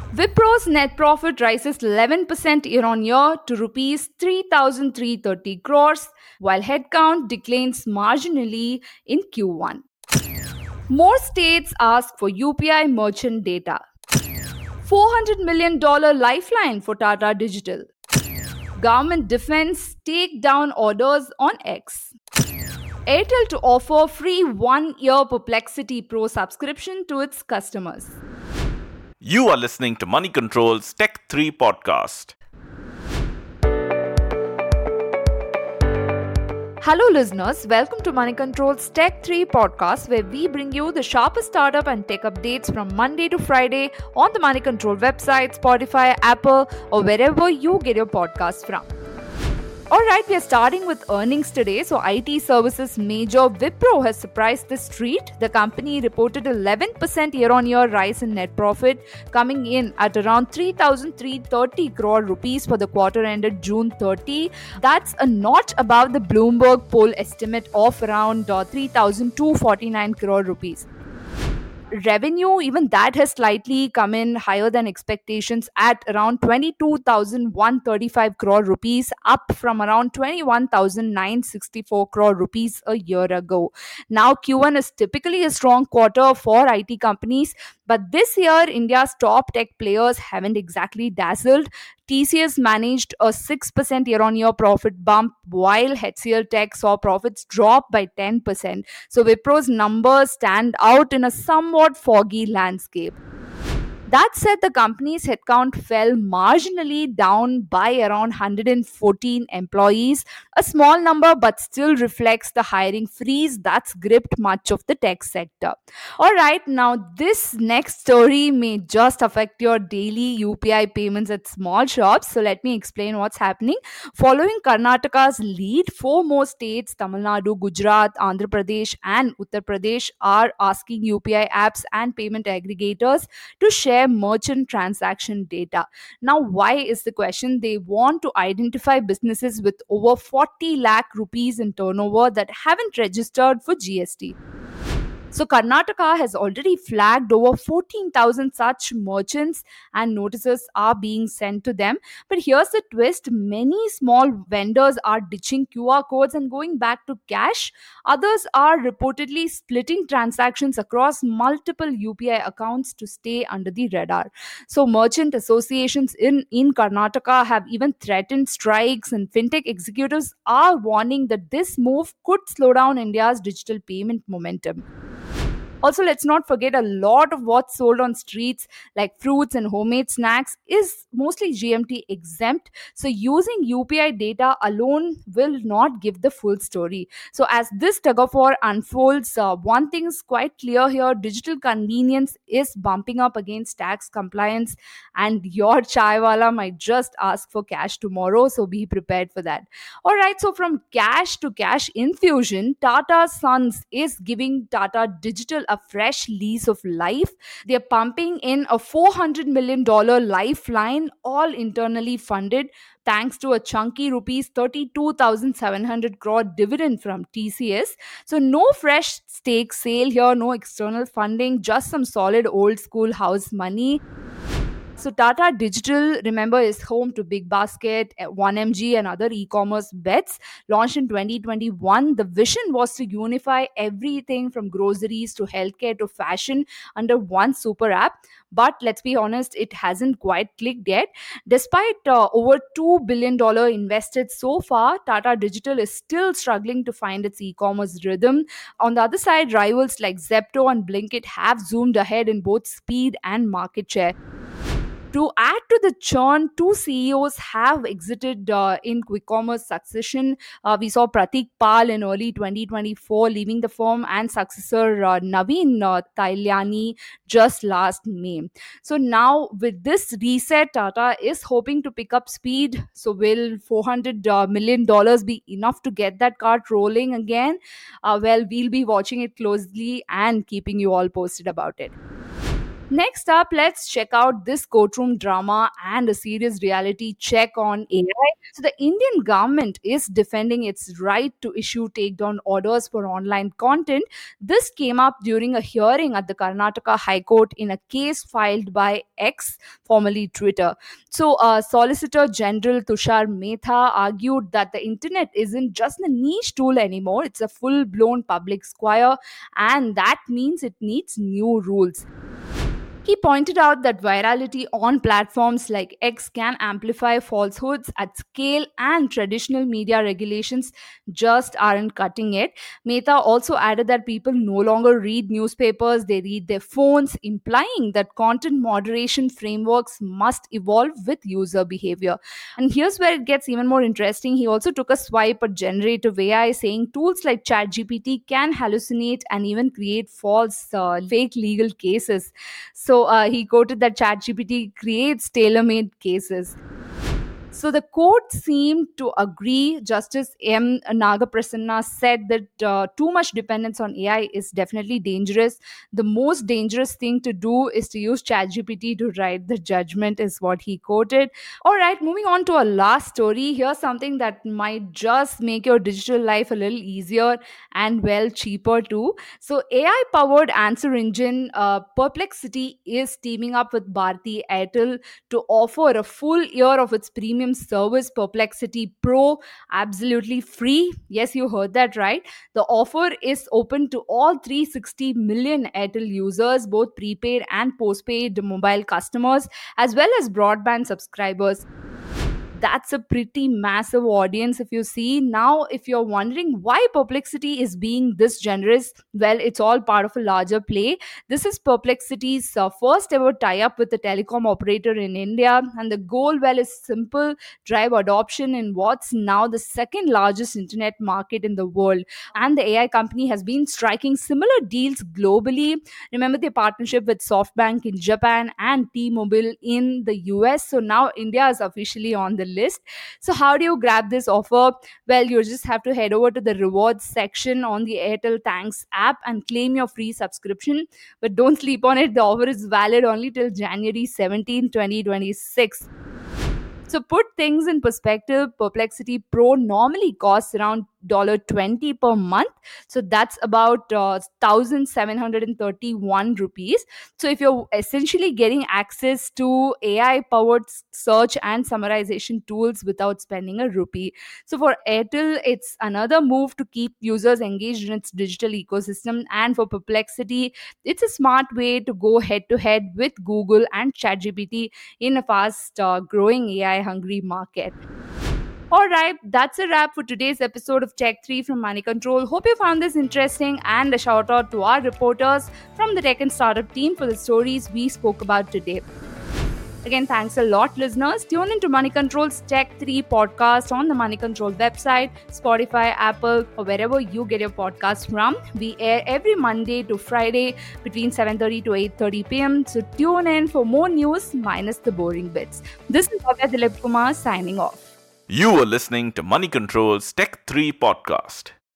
Wipro's net profit rises 11% year-on-year to rupees 3,330 crores, while headcount declines marginally in Q1. More states ask for UPI merchant data. $400 million lifeline for Tata Digital. Government defense takedown orders on X. Airtel to offer free 1-year Perplexity Pro subscription to its customers. You are listening to Money Control's Tech 3 podcast. Hello, listeners. Welcome to Money Control's Tech 3 podcast, where we bring you the sharpest startup and tech updates from Monday to Friday on the Money Control website, Spotify, Apple, or wherever you get your podcasts from. Alright, we are starting with earnings today. So, IT services major Wipro has surprised the street. The company reported 11% year-on-year rise in net profit, coming in at around 3,330 crore rupees for the quarter ended June 30. That's a notch above the Bloomberg poll estimate of around 3,249 crore rupees. Revenue, even that has slightly come in higher than expectations at around 22,135 crore rupees, up from around 21,964 crore rupees a year ago. Now, Q1 is typically a strong quarter for IT companies, but this year, India's top tech players haven't exactly dazzled. TCS managed a 6% year on year profit bump, while HCL Tech saw profits drop by 10%. So Wipro's numbers stand out in a somewhat foggy landscape. That said, the company's headcount fell marginally down by around 114 employees, a small number but still reflects the hiring freeze that's gripped much of the tech sector. Alright, now this next story may just affect your daily UPI payments at small shops, so let me explain what's happening. Following Karnataka's lead, four more states, Tamil Nadu, Gujarat, Andhra Pradesh, and Uttar Pradesh, are asking UPI apps and payment aggregators to share merchant transaction data. Now, why is the question? They want to identify businesses with over 40 lakh rupees in turnover that haven't registered for GST. So Karnataka has already flagged over 14,000 such merchants, and notices are being sent to them. But here's the twist: many small vendors are ditching QR codes and going back to cash. Others are reportedly splitting transactions across multiple UPI accounts to stay under the radar. So merchant associations in Karnataka have even threatened strikes, and fintech executives are warning that this move could slow down India's digital payment momentum. Also, let's not forget a lot of what's sold on streets, like fruits and homemade snacks, is mostly GMT exempt. So, using UPI data alone will not give the full story. So, as this tug of war unfolds, one thing is quite clear here: digital convenience is bumping up against tax compliance, and your chaiwala might just ask for cash tomorrow. So, be prepared for that. All right, so from cash to cash infusion, Tata Sons is giving Tata Digital a fresh lease of life. They're pumping in a $400 million lifeline, all internally funded, thanks to a chunky rupees 32,700 crore dividend from TCS. So, no fresh stake sale here, no external funding, just some solid old school house money. So Tata Digital, remember, is home to Big Basket, 1MG, and other e-commerce bets. Launched in 2021, the vision was to unify everything from groceries to healthcare to fashion under one super app. But let's be honest, it hasn't quite clicked yet. Despite over $2 billion invested so far, Tata Digital is still struggling to find its e-commerce rhythm. On the other side, rivals like Zepto and Blinkit have zoomed ahead in both speed and market share. To add to the churn, two CEOs have exited in quick commerce succession. We saw Pratik Pal in early 2024 leaving the firm, and successor Naveen Tailyani just last May. So now with this reset, Tata is hoping to pick up speed. So will $400 million be enough to get that cart rolling again? Well, we'll be watching it closely and keeping you all posted about it. Next up, let's check out this courtroom drama and a serious reality check on AI. So, the Indian government is defending its right to issue takedown orders for online content. This came up during a hearing at the Karnataka High Court in a case filed by X, formerly Twitter. So, Solicitor General Tushar Mehta argued that the internet isn't just a niche tool anymore, it's a full blown public square, and that means it needs new rules. He pointed out that virality on platforms like X can amplify falsehoods at scale, and traditional media regulations just aren't cutting it. Mehta also added that people no longer read newspapers, they read their phones, implying that content moderation frameworks must evolve with user behavior. And here's where it gets even more interesting. He also took a swipe at generative AI, saying tools like ChatGPT can hallucinate and even create false, fake legal cases. So he quoted that ChatGPT creates tailor made cases. So the court seemed to agree. Justice M. Nagaprasanna said that too much dependence on AI is definitely dangerous. The most dangerous thing to do is to use ChatGPT to write the judgment, is what he quoted. All right, moving on to our last story. Here's something that might just make your digital life a little easier and well cheaper too. So AI powered answer engine Perplexity is teaming up with Bharti Airtel to offer a full year of its premium service Perplexity Pro absolutely free. Yes, you heard that right. The offer is open to all 360 million Airtel users, both prepaid and postpaid mobile customers, as well as broadband subscribers. That's a pretty massive audience if you see. Now, if you're wondering why Perplexity is being this generous, well, it's all part of a larger play. This is Perplexity's first ever tie up with a telecom operator in India, and the goal, well, is simple: drive adoption in what's now the second largest internet market in the world. And the AI company has been striking similar deals globally. Remember their partnership with SoftBank in Japan and T-Mobile in the US. So now India is officially on the list. So how do you grab this offer? Well, you just have to head over to the rewards section on the Airtel Thanks app and claim your free subscription. But don't sleep on it. The offer is valid only till January 17, 2026. So put things in perspective, Perplexity Pro normally costs around $20 per month. So that's about 1,731 rupees. So if you're essentially getting access to AI powered search and summarization tools without spending a rupee. So for Airtel, it's another move to keep users engaged in its digital ecosystem. And for Perplexity, it's a smart way to go head to head with Google and ChatGPT in a fast growing AI hungry market. All right, that's a wrap for today's episode of Tech 3 from Money Control. Hope you found this interesting, and a shout out to our reporters from the Tech and Startup team for the stories we spoke about today. Again, thanks a lot, listeners. Tune into Money Control's Tech 3 podcast on the Money Control website, Spotify, Apple, or wherever you get your podcasts from. We air every Monday to Friday between 7:30 to 8:30 p.m. So tune in for more news minus the boring bits. This is Bhavya Dilip Kumar signing off. You are listening to Money Control's Tech 3 podcast.